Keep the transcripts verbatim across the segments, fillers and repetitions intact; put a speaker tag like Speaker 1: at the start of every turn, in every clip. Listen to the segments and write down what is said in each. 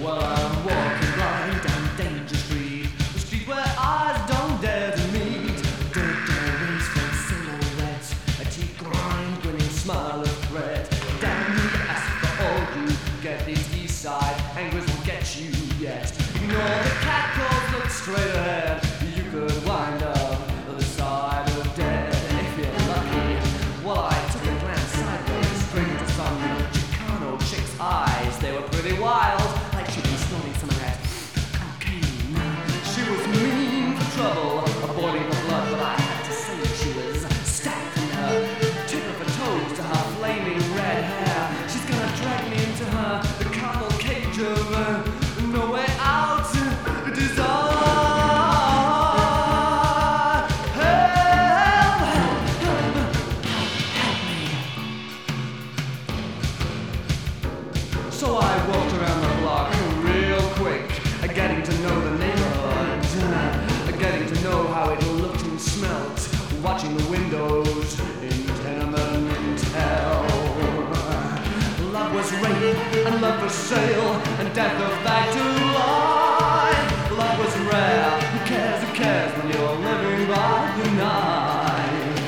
Speaker 1: while I'm walking blind down Danger Street, the street where eyes don't dare to meet. Dirt doorways from silhouettes, a teeth grind, grinning smile of threat. Damn you, ask for all you get. These east side angers won't get you yet. Ignore the catcalls, look straight ahead. You could wind up the side of dead if you're lucky. Well, I took a glance sideways, straight into some Chicano chick's eyes. They were pretty wild, like she'd been snorting some of that cocaine. She was mean for trouble, avoiding the blood, but I had to say she was stacked from her tip of her toes to her flaming red hair. She's gonna drag me into her the carnal cage of uh, no way out. Desire. So I walked around the block real quick, getting to know the neighborhood, getting to know how it looked and smelt, watching the windows in tenement hell. Love was rape, and love for sale, and death of that to lie. Love was rare, who cares, who cares when you're living by the knife.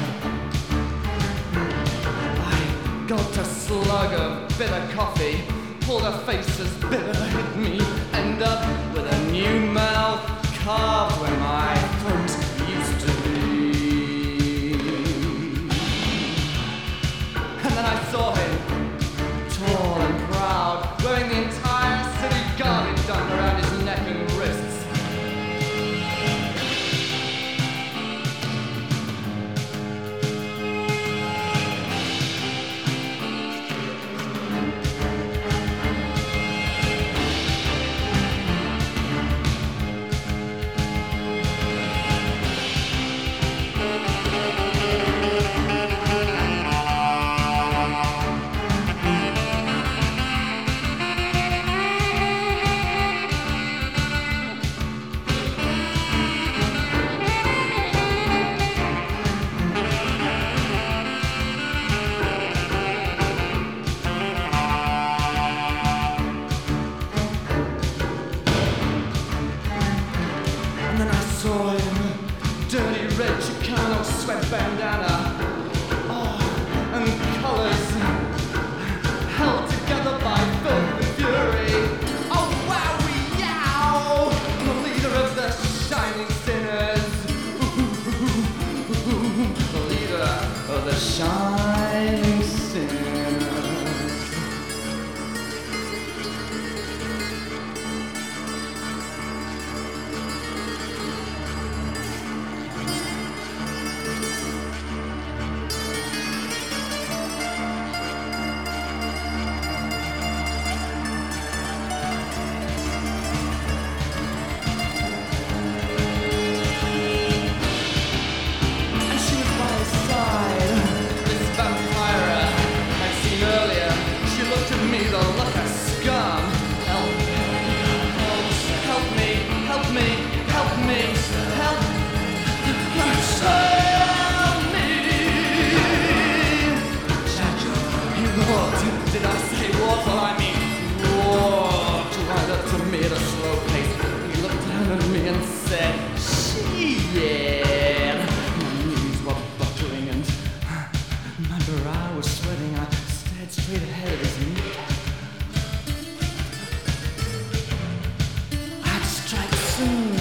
Speaker 1: I got a slug of bitter coffee, pulled her face as bitter hit me, end up with a new mouth carved where my throat used to be. And then I saw him, tall and proud, wearing the entire city garment done around his neck and wrists. Saw him, dirty red Chicano sweat bandana, oh, and colors held together by filth and fury. Oh wowie yow, the leader of the shining sinners, the leader of the shining sinners. Did I say what? Well, I mean walked right up to me at a slow pace. He looked down at me and said, shit. My knees were buckling and my brow was sweating. I stared straight ahead at his kneecap. I'd strike soon.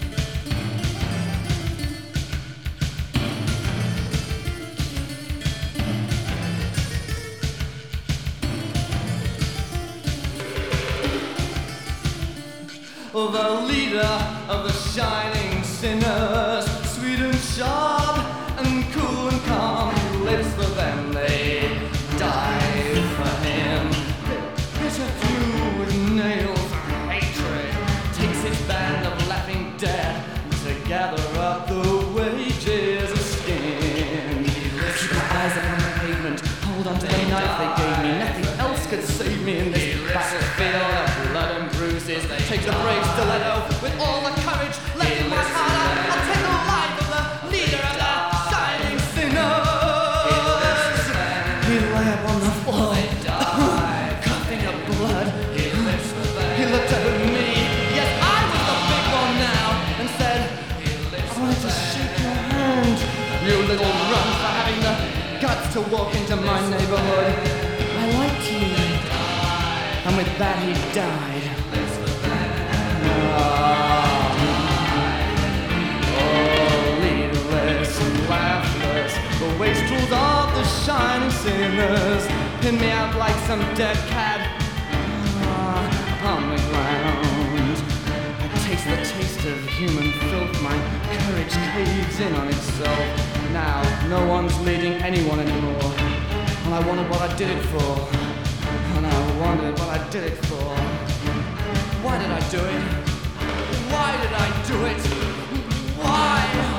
Speaker 1: The leader of the shining sinners, sweet and sharp and cool and calm. He lives for them, they die for him. Bitter through with nails and hatred, takes his band of laughing dead to gather up the wages of skin. Keep your eyes up on the pavement, hold on to the knife they gave me. Nothing else could save me in this battlefield of blood and bruises. Take the brave stiletto with all the courage left in my heart. I'll take the life of the leader of the shining sinners. He lay upon the floor, coughing up blood. He looked at little runt for having the guts to walk into my neighborhood. I liked you. And with that he died. Ah. Oh, leaderless and laughless, the wastrels of the shining sinners pin me out like some dead cat ah, on the ground. I taste the taste of human filth, my courage caves in on itself. Now no one's leading anyone anymore, and I wondered what I did it for. And I wondered what I did it for. Why did I do it? Why did I do it? Why?